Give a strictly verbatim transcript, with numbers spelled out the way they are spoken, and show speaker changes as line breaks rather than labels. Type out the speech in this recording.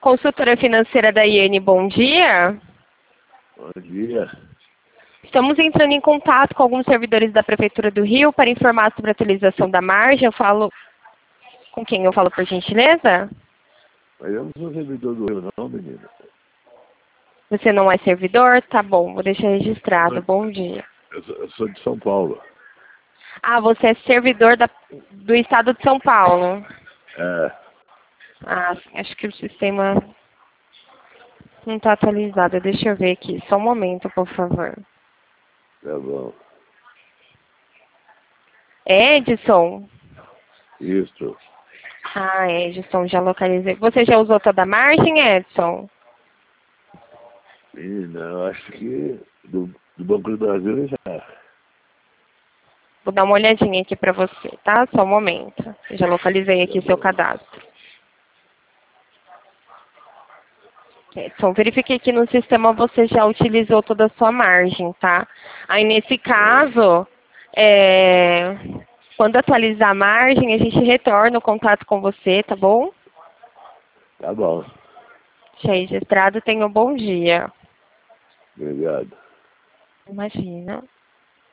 Consultora financeira da Iene, bom dia.
Bom dia.
Estamos entrando em contato com alguns servidores da Prefeitura do Rio para informar sobre a atualização da margem. Eu falo... Com quem eu falo, por gentileza?
Mas eu não sou servidor do Rio, não, menina.
Você não é servidor? Tá bom, vou deixar registrado. Bom dia.
Eu sou, eu sou de São Paulo.
Ah, você é servidor da, do Estado de São Paulo.
É.
Ah, acho que o sistema não está atualizado. Deixa eu ver aqui. Só um momento, por favor.
Tá bom.
É, Edson?
Isso.
Ah, Edson, já localizei. Você já usou toda a margem, Edson?
Menina, eu acho que do, do Banco do Brasil já.
Vou dar uma olhadinha aqui para você, tá? Só um momento. Eu já localizei aqui
Tá
seu
bom.
cadastro. Edson, verifiquei que no sistema você já utilizou toda a sua margem, tá? Aí, nesse caso, é, quando atualizar a margem, a gente retorna o contato com você, tá bom?
Tá bom.
Já registrado, tenha um bom dia.
Obrigado.
Imagina.